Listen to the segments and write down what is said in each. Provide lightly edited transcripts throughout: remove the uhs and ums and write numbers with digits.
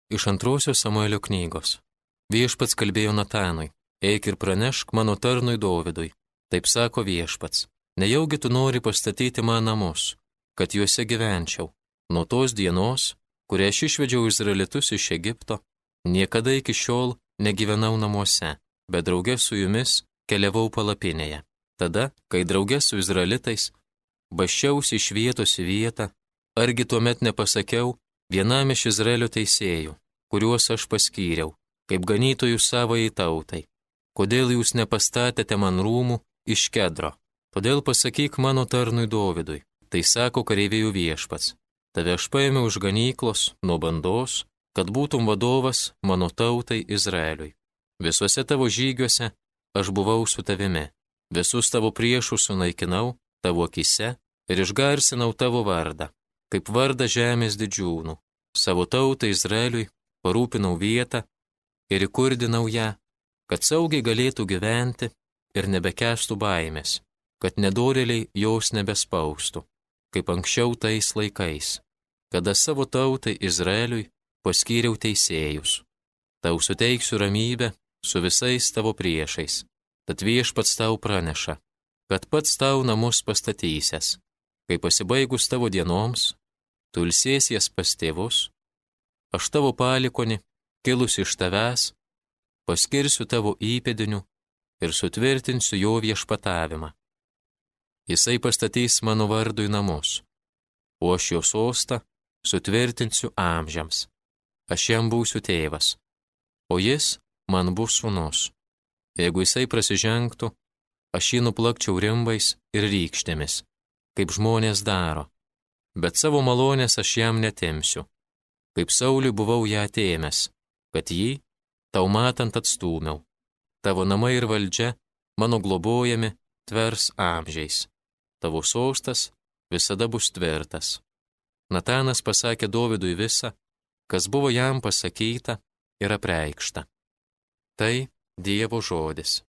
Iš 2 Samuelio knygos. Viešpats kalbėjo Natanui: eik ir pranešk mano tarnui Dovidui. Taip sako Viešpats: nejaugi tu nori pastatyti man namus, kad juose gyvenčiau. Nuo tos dienos, kurią aš išvedžiau Izraelitus iš Egipto, niekada iki šiol negyvenau namuose, bet drauge su jumis keliavau palapinėje. Tada, kai drauge su Izraelitais basčiausi iš vietos į vietą, argi tuomet nepasakiau vienam iš Izraelio teisėjų, kuriuos aš paskyriau, kaip ganytojų savai tautai: kodėl jūs nepastatėte man rūmų iš kedro? Todėl pasakyk mano tarnui Dovidui: tai sako kareivijų Viešpats, tave aš paėmiau už ganyklos nuo bandos, kad būtum vadovas mano tautai Izraeliui. Visuose tavo žygiuose aš buvau su tavimi, visus tavo priešus sunaikinau tavo akise ir išgarsinau tavo vardą, kaip vardą žemės didžiūnų. Savo tautai Izraeliui parūpinau vietą ir įkurdinau ją, kad saugiai galėtų gyventi ir nebekęstų baimės, kad nedorėliai jos nebespaustų, kaip anksčiau tais laikais, kada savo tautai Izraeliui paskyriau teisėjus. Tau suteiksiu ramybę su visais tavo priešais, tad Viešpats tau praneša, kad pats tau namus pastatysies, kai pasibaigus tavo dienoms, tu ilsėsies pas tėvus, aš tavo palikonį, kilusi iš tavęs, paskirsiu tavo įpėdiniu ir sutvirtinsiu jo viešpatavimą. Jisai pastatys mano vardui namus, o aš jo sostą sutvirtinsiu amžiams. Aš jam būsiu tėvas, o jis man bus sūnus. Jeigu jisai prasižengtų, aš jį nuplakčiau rimbais ir rykštėmis, kaip žmonės daro, bet savo malonės aš jam netimsiu, kaip Sauliui buvau ją atėmęs, kad jį tau matant atstūmiau. Tavo namai ir valdžia, mano globojami, tvers amžiais. Tavo sostas visada bus tvirtas. Natanas pasakė Dovidui visą, kas buvo jam pasakyta ir apreikšta. Tai Dievo žodis.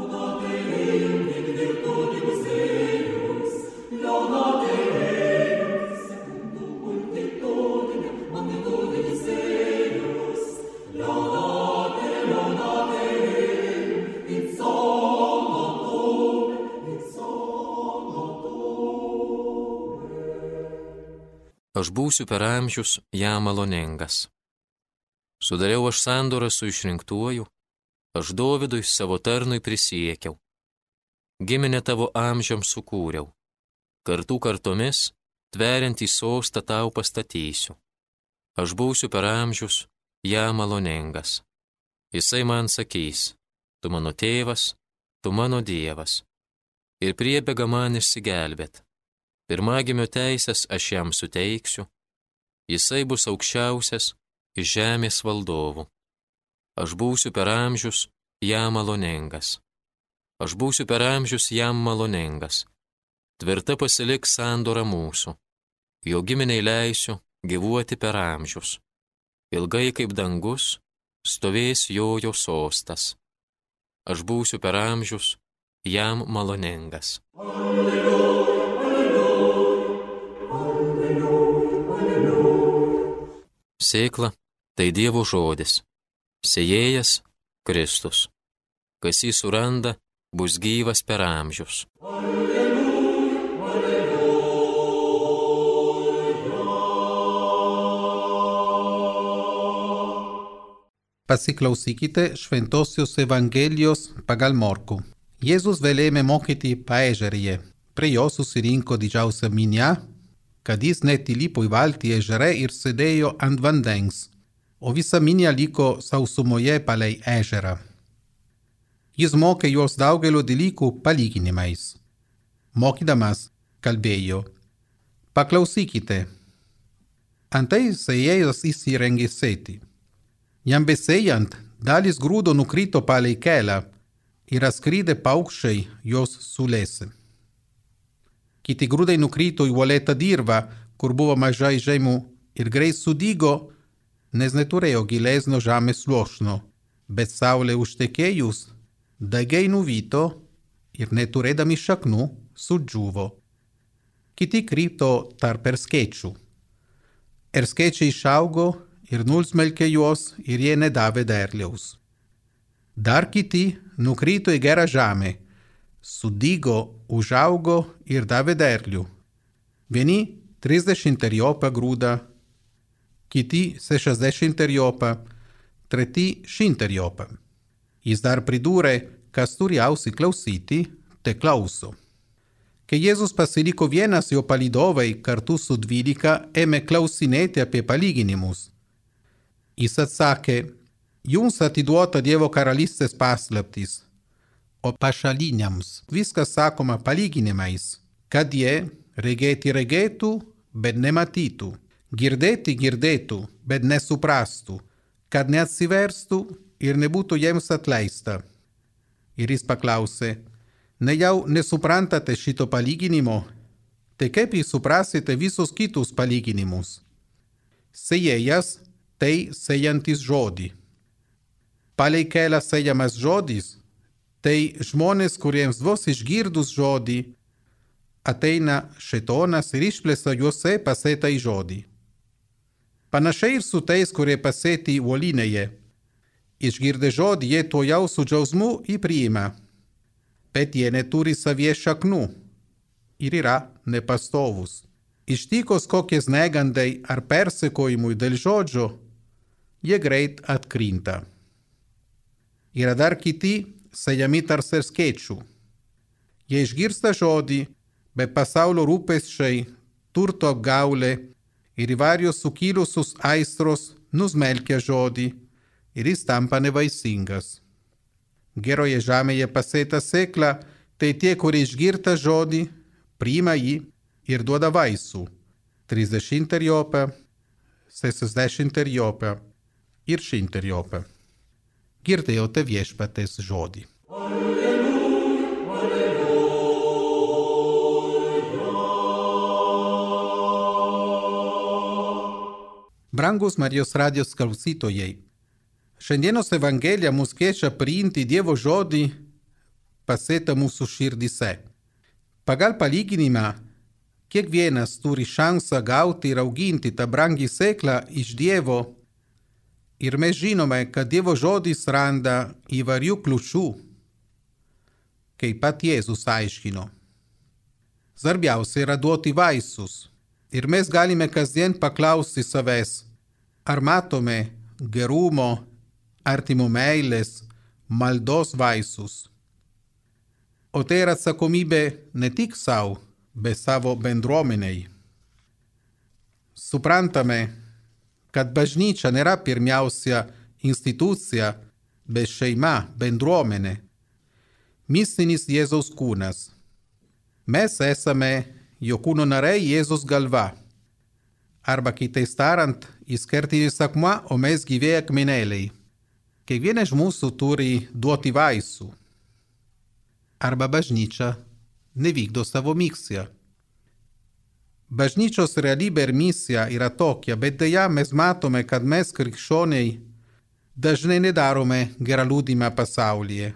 Aš būsiu per amžius jam maloningas. Sudariau aš sandorą su išrinktuoju, aš Dovidui savo tarnui prisiekiau. Giminę tavo amžiams sukūriau, kartų kartomis tveriantį sostą tau pastatysiu. Aš būsiu per amžius jam maloningas. Jisai man sakys: tu mano tėvas, tu mano Dievas, ir priebėga man išsigelbėt. Pirmagimio teisės aš jam suteiksiu, jisai bus aukščiausias iš žemės valdovų. Aš būsiu per amžius jam maloningas. Aš būsiu per amžius jam maloningas. Tvirta pasiliks sandora mūsų. Jo giminiai leisiu gyvuoti per amžius. Ilgai kaip dangus stovės jo sostas. Aš būsiu per amžius jam maloningas. Sėkla tai Dievo žodis, sėjėjas Kristus. Kas jį suranda, bus gyvas per amžius. Pasiklausykite Šventosios Evangelijos pagal Morkų. Jėzus vėl ėmė mokyti paežerėje. Prie jo susirinko didžiausia minia, kad jis net įlipo į valtį ežere ir sėdėjo ant vandens, o visa minia liko sausumoje palei ežerą. Jis mokė juos daugelio dalykų palyginimais. Mokydamas kalbėjo: paklausykite. Antai sėjėjas įsirengė sėti. Jam besėjant, dalis grūdo nukrito palei kelią ir atskridę paukščiai jos sulėsė. Kiti grūdai nukrito į uolėtą dirvą, kur buvo mažai žemų, ir greit sudygo, nes neturėjo gilesnio žemės sluoksnio, bet saulė užtekėjus, daigai nuvyto ir neturėdami šaknų sudžiūvo. Kiti krito tarp erškėčių. Erškėčiai išaugo ir nusmelkė juos ir jie nedavė derliaus. Dar kiti nukrito į gerą žemę, sudygo, užaugo ir davė derlių. Vieni 30 grūdą, kiti 60, treti 100. Jis dar pridūrė, kas turi ausį klausyti, te klauso. Kai Jėzus pasiliko vienas, jo palydovai kartu su 12 ėmė klausinėti apie palyginimus. Jis atsakė, jums atiduota Dievo karalystės paslaptys, o pašaliniams viskas sakoma palyginimais, kad jie regėti regėtų, bet nematytų, girdėti girdėtų, bet nesuprastų, kad neatsiverstų ir nebūtų jiems atleista. Ir jis paklausė, nejau nesuprantate šito palyginimo, tai kaip jūs suprasite visus kitus palyginimus? Sėjėjas tai sėjantis žodį. Palei kelią sėjamas žodis, tai žmonės, kuriems vos išgirdus žodį, ateina šėtonas ir išplėsa juose pasėtą į žodį. Panašiai ir su tais, kurie pasėti uolinėje. Išgirdę žodį, jie to jau su džiaugsmu įpriima, bet jie neturi savie šaknų ir yra nepastovus. Ištikos kokies negandai ar persekojimui dėl žodžio, jie greit atkrinta. Yra dar kiti sėjami tarsi skėčių. Jie išgirsta žodį, bet pasaulio rūpesčiai, turto apgaulė ir įvairios sukilusios aistros nusmelkia žodį ir jis tampa nevaisingas. Geroje žemėje pasėta sėkla, tai tie, kurie išgirta žodį, priima jį ir duoda vaisių 30, 60 ir 100. Girdėjote viešpaties žodį. Brangus Marijos radijos klausytojai, šiandienos Evangelija mus kviečia priimti Dievo žodį pasėtą mūsų širdise. Pagal palyginimą, kiekvienas turi šansą gauti ir auginti tą brangį sėklą iš Dievo ir mes žinome, kad Dievo žodis randa įvairių kliūčių, kaip pat Jėzus aiškino. Svarbiausia yra duoti vaisius ir mes galime kasdien paklausti savęs, ar matome gerumo, artimo meilės, maldos vaisius. O tai yra atsakomybė ne tik savo, bet savo bendruomeniai. Suprantame, kad bažnyčia nėra pirmiausia institucija, bet šeima, bendruomenė. Mistinis Jėzaus kūnas. Mes esame jo kūno nariai Jėzus galva. Arba kitais tariant, jis kertinis akmuo, o mes gyvieji akmenėliai. Kiekvienas mūsų turi duoti vaisių. Arba bažnyčia nevykdo savo misiją. Bažnyčios realybė ir misija yra tokia, bet deja mes matome, kad mes krikščioniai dažnai nedarome gerą liudijimą pasaulyje.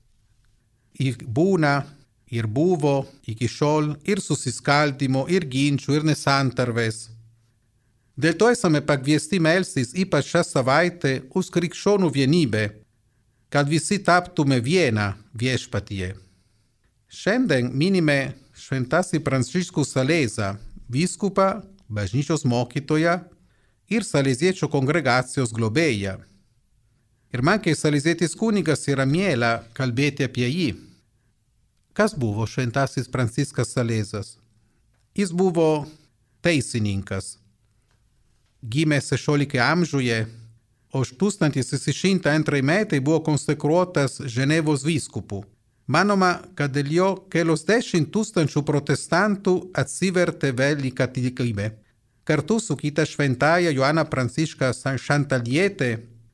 Ir būna, ir buvo iki šiol ir susiskaldymo, ir ginčių, ir nesantarvės. Dėl to esame pakviesti melstis ypač šią savaitę už krikščionių vienybę, kad visi taptume vieną viešpatyje. Šiandien minime šventasį Pranciškų Salezą, vyskupą, bažnyčios mokytoją ir saleziečių kongregacijos globėją. Ir man, kai salezietis kunigas, yra miela kalbėti apie jį. Kas buvo šventasis Pranciškas Salezas? Jis buvo teisininkas. Gimė 16 amžiuje, o 1602 metai buvo konsekruotas Ženevos vyskupų. Manoma, kad dėl jo kelios 10,000 protestantų atsivertė vėl į katalikybę. Kartu su kita šventaja Joana Pranciška Šantalietė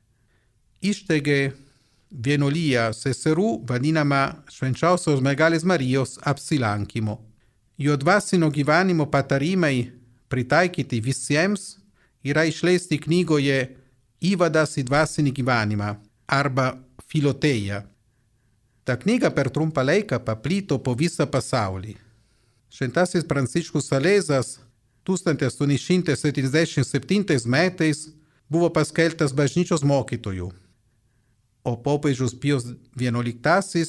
įsteigė vienuoliją seserų vadinamą Švenčiausios Mergelės Marijos apsilankymo. Jo dvasinio gyvenimo patarimai pritaikyti visiems yra išleisti knygoje Įvadas į dvasinį gyvenimą arba Filoteja. Ta knyga per trumpą laiką paplito po visą pasaulį. Šventasis Pranciškus Salezas 1877 metais buvo paskelbtas bažnyčios mokytojų, o popiežius Pijus XI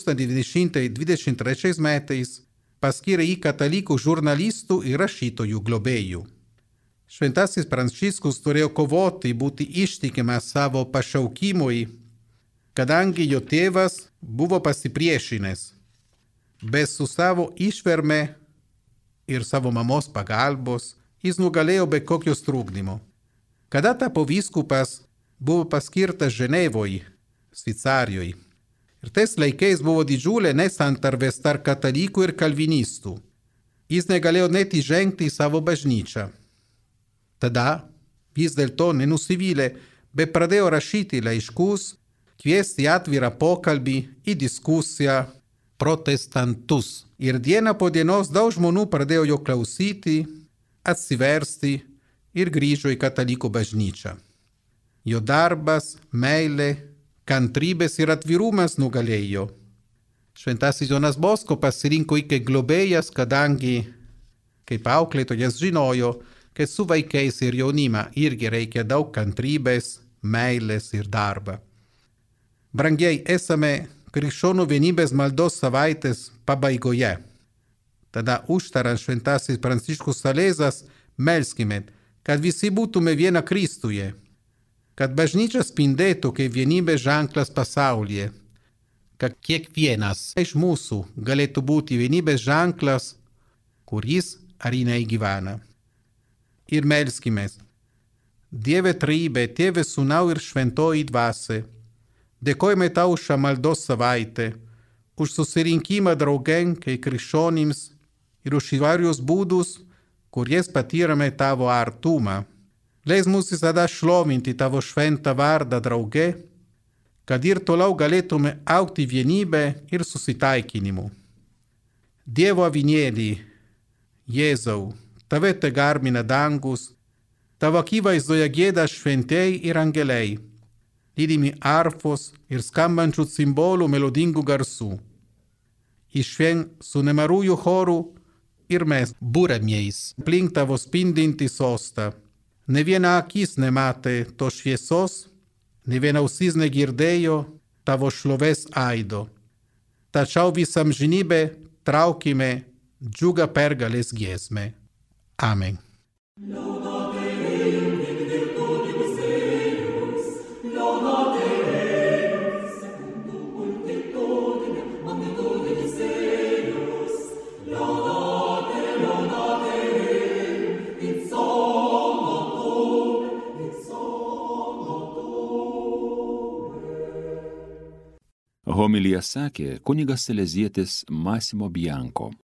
1923 metais paskyrė jį katalikų žurnalistų ir rašytojų globėjų. Šventasis Pranciškus turėjo kovoti būti ištikimas savo pašaukimui, kadangi jo tėvas buvo pasipriešinęs, bet su savo ištverme ir savo mamos pagalbos jis nugalėjo be kokios trukdymo. Kada tapo vyskupas, buvo paskirtas Ženevoje, Šveicarijoje. Ir tais laikais buvo didžiulė nesantarvės tarp katalikų ir kalvinistų. Jis negalėjo net įžengti į savo bažnyčią. Tada vis dėlto nenusivylė, bet pradėjo rašyti laiškus, kviesti atvirą pokalbį į diskusiją protestantus. Ir diena po dienos daug žmonių pradėjo jo klausyti, atsiversti ir grįžo į katalikų bažnyčią. Jo darbas, meilė, kantrybės ir atvirumas nugalėjo. Šventasis Jonas Bosko pasirinko jį kaip globėjas, kadangi, kaip auklėtojas, žinojo, kad su vaikais ir jaunimą irgi reikia daug kantrybės, meilės ir darbą. Brangiai, esame krikščionių vienybės maldos savaitės pabaigoje. Tada užtarant Šventasis Pranciškus Salezas, melskime, kad visi būtume viena Kristuje, kad bažnyčia spindėtų kaip vienybės ženklas pasaulyje, kad kiekvienas iš mūsų galėtų būti vienybės ženklas, kuris ar jinai gyvena. Ir melskimės. Dieve Trejybė, Tėve, Sūnau ir Šventoji Dvasia, dėkojame tau už šią maldos savaitę, už susirinkimą draugen kaip krikščionims ir už įvairius būdus, kuriais patyrėme tavo artumą. Leis mus visada šlovinti tavo šventą vardą drauge, kad ir toliau galėtume augti vienybę ir susitaikinimu. Dievo avinėlį, Jėzau, tave te garbina dangus, tavo akivaizdoje gieda šventieji ir angeliai, lydimi arfos ir skambančių cimbolų melodingų garsų. Išvien su nemarųjų chorų ir mes būramieji aplink tavo spindintį sostą. Ne viena akis nematė to šviesos, ne viena ausis negirdėjo tavo šlovės aido. Tačiau visam žinybę traukime džiugą pergalės giesmę. Amen. Homiliją sakė kunigas salezietis Massimo Bianco.